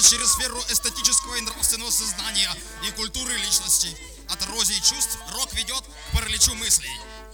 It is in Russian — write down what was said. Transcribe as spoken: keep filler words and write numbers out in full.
через сферу эстетического и нравственного сознания и культуры личности. От эрозии чувств рок ведет к параличу мыслей.